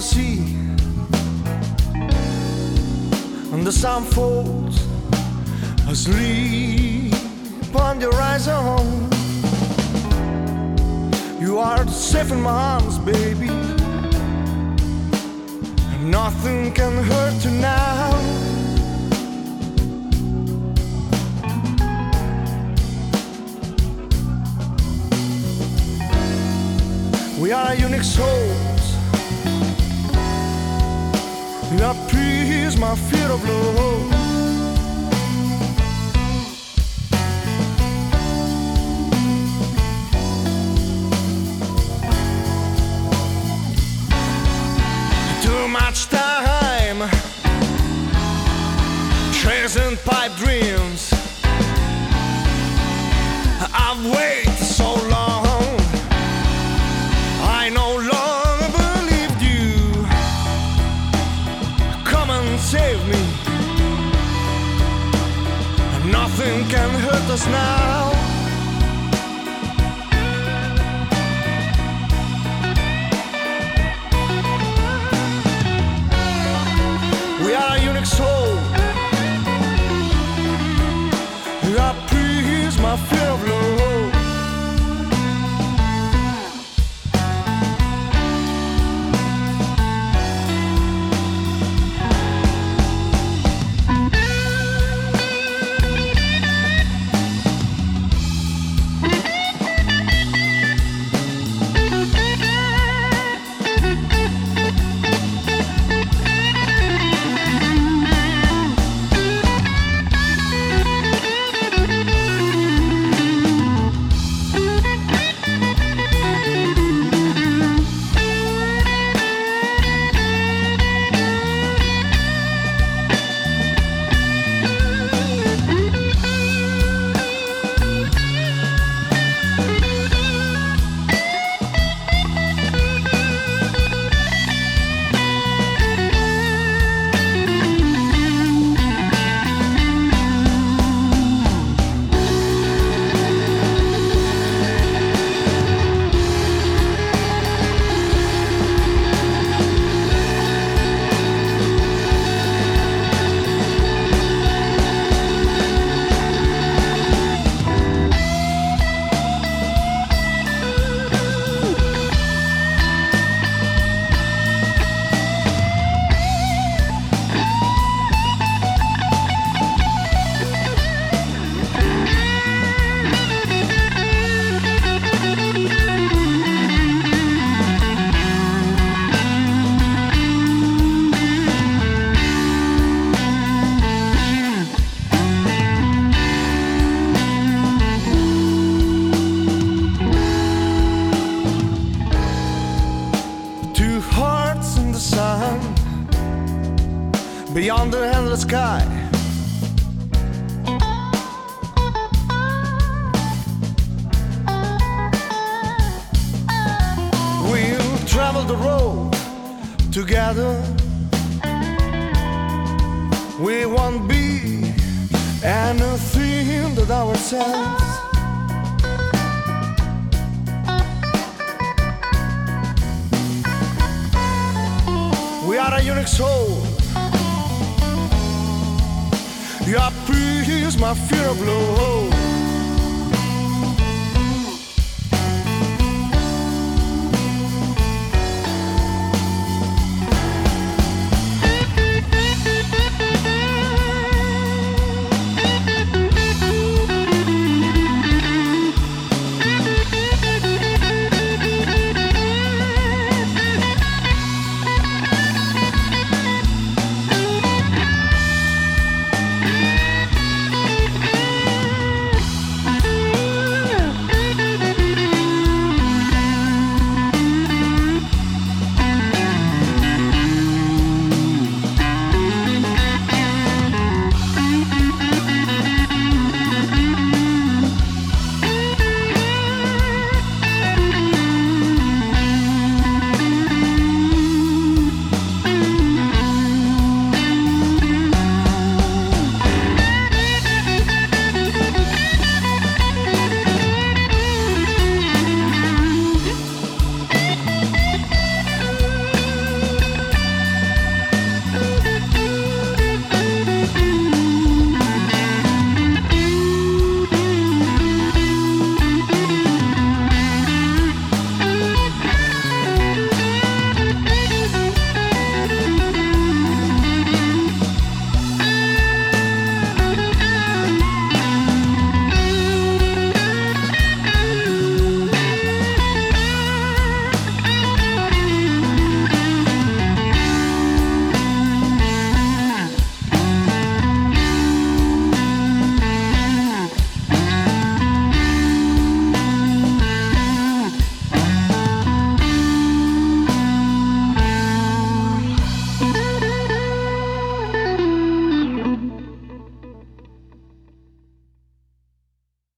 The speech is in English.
sea, and the sun falls asleep on the horizon. You are safe in my arms, baby, and nothing can hurt you now. We are unique souls. Your peace, my fear of love. Too much time chasing pipe dreams. I've waited so long, I no longer believed you. Come and save me. Nothing can hurt us now. We are a unique soul. Your peace, my fear of love. Beyond the endless sky, we'll travel the road together. We won't be anything but ourselves. We are a unique soul. Your peace, my fear of love.